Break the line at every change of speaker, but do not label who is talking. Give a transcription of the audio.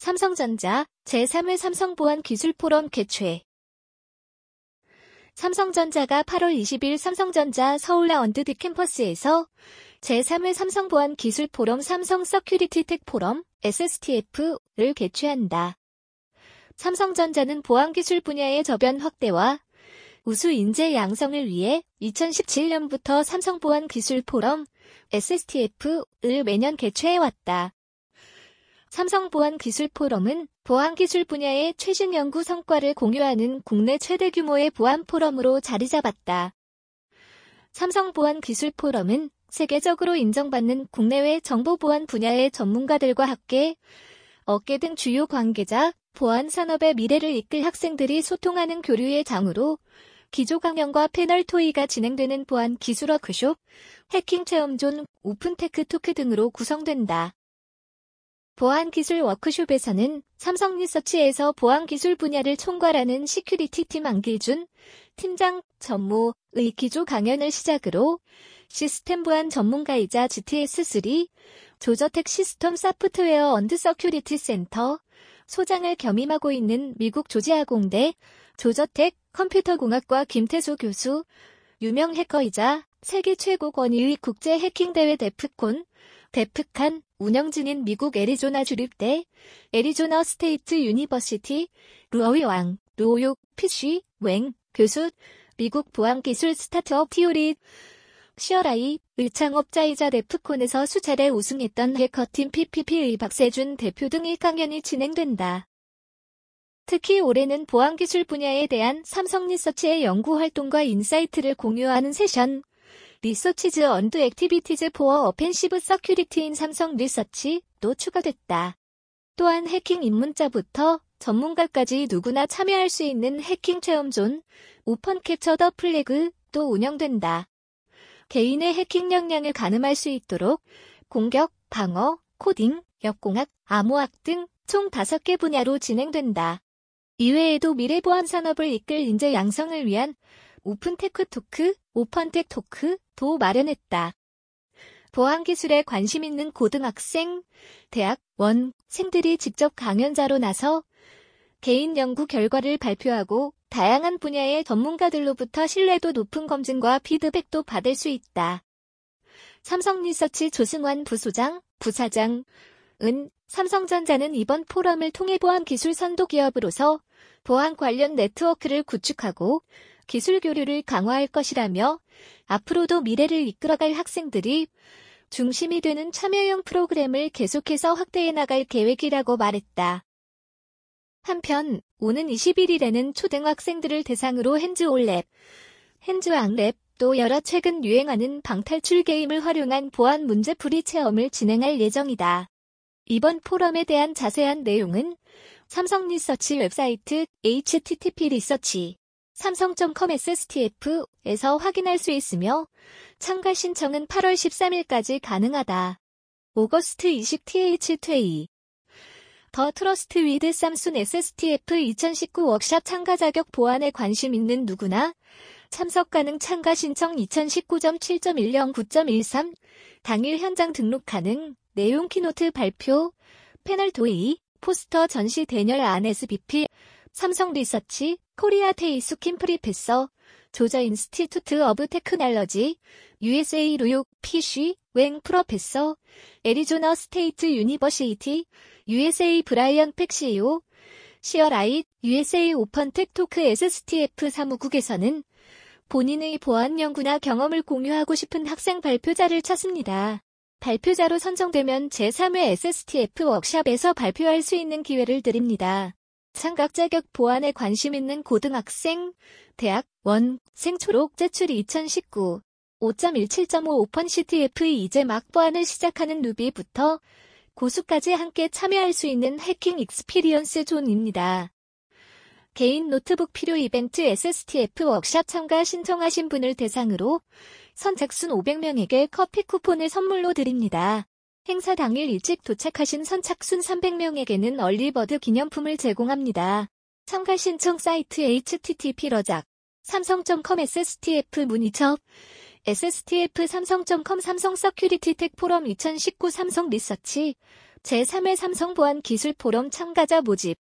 삼성전자 제3회 삼성보안기술포럼 개최. 삼성전자가 8월 20일 삼성전자 서울라운드 캠퍼스에서 제3회 삼성보안기술포럼 삼성 서큐리티 텍 포럼 SSTF를 개최한다. 삼성전자는 보안기술 분야의 저변 확대와 우수 인재 양성을 위해 2017년부터 삼성보안기술포럼 SSTF를 매년 개최해왔다. 삼성보안기술포럼은 보안기술 분야의 최신 연구 성과를 공유하는 국내 최대 규모의 보안 포럼으로 자리 잡았다. 삼성보안기술포럼은 세계적으로 인정받는 국내외 정보보안 분야의 전문가들과 학계, 업계 등 주요 관계자, 보안 산업의 미래를 이끌 학생들이 소통하는 교류의 장으로 기조 강연과 패널 토의가 진행되는 보안 기술 워크숍, 해킹 체험존, 오픈테크 토크 등으로 구성된다. 보안기술 워크숍에서는 삼성리서치에서 보안기술 분야를 총괄하는 시큐리티팀 안길준 팀장 전무의 기조 강연을 시작으로 시스템 보안 전문가이자 GTS3 조저텍 시스템 소프트웨어 언드 서큐리티 센터 소장을 겸임하고 있는 미국 조지아공대 조저텍 컴퓨터공학과 김태수 교수, 유명 해커이자 세계 최고 권위의 국제 해킹 대회 데프칸 운영 중인 미국 애리조나 주립대, 애리조나 스테이트 유니버시티, 루어왕, 로욕, PC, 웽, 교수, 미국 보안기술 스타트업 티오리, 시어라이, 의 창업자이자 데프콘에서 수차례 우승했던 해커팀 PPP의 박세준 대표 등 1강연이 진행된다. 특히 올해는 보안기술 분야에 대한 삼성리서치의 연구활동과 인사이트를 공유하는 세션, 리서치즈 언드 액티비티즈 포어 어펜시브 서큐리티인 삼성 리서치도 추가됐다. 또한 해킹 입문자부터 전문가까지 누구나 참여할 수 있는 해킹 체험존, 오픈 캡처 더 플래그도 운영된다. 개인의 해킹 역량을 가늠할 수 있도록 공격, 방어, 코딩, 역공학, 암호학 등 총 5개 분야로 진행된다. 이외에도 미래 보안 산업을 이끌 인재 양성을 위한 오픈테크 토크, 오펀텍 토크도 마련했다. 보안기술에 관심 있는 고등학생, 대학원생들이 직접 강연자로 나서 개인 연구 결과를 발표하고 다양한 분야의 전문가들로부터 신뢰도 높은 검증과 피드백도 받을 수 있다. 삼성리서치 조승환 부사장은 삼성전자는 이번 포럼을 통해 보안기술 선도 기업으로서 보안 관련 네트워크를 구축하고 기술 교류를 강화할 것이라며 앞으로도 미래를 이끌어갈 학생들이 중심이 되는 참여형 프로그램을 계속해서 확대해 나갈 계획이라고 말했다. 한편 오는 21일에는 초등학생들을 대상으로 핸즈온랩, 핸즈왕랩 또 여러 최근 유행하는 방탈출 게임을 활용한 보안 문제풀이 체험을 진행할 예정이다. 이번 포럼에 대한 자세한 내용은 삼성리서치 웹사이트 http:// 삼성.com SSTF에서 확인할 수 있으며 참가 신청은 8월 13일까지 가능하다. 오거스트 20th 퇴의 더 트러스트 위드 삼순 SSTF 2019 워크샵 참가 자격 보안에 관심 있는 누구나 참석 가능 참가 신청 2019.7.10 당일 현장 등록 가능 내용 키노트 발표 패널 토의 포스터 전시 대열 안 SBP 삼성 리서치 코리아 테이수 킴 프리페서 조저 인스티튜트 오브 테크놀로지 USA 루욕 PC 웽 프로페서 애리조나 스테이트 유니버시티 USA 브라이언 팩시오 시어라잇 USA 오펀텍 토크 SSTF 사무국에서는 본인의 보안 연구나 경험을 공유하고 싶은 학생 발표자를 찾습니다. 발표자로 선정되면 제3회 SSTF 워크샵에서 발표할 수 있는 기회를 드립니다. 참가 자격 보안에 관심 있는 고등학생, 대학원생 초록 제출 2019 5.17.5 오픈 CTF 이제 막 보안을 시작하는 누비부터 고수까지 함께 참여할 수 있는 해킹 익스피리언스 존입니다. 개인 노트북 필요 이벤트 SSTF 워크샵 참가 신청하신 분을 대상으로 선착순 500명에게 커피 쿠폰을 선물로 드립니다. 행사 당일 일찍 도착하신 선착순 300명에게는 얼리버드 기념품을 제공합니다. 참가 신청 사이트 http:// 삼성.com SSTF 문의처 SSTF 삼성.com 삼성 서큐리티 텍 포럼 2019 삼성 리서치 제3회 삼성보안기술 포럼 참가자 모집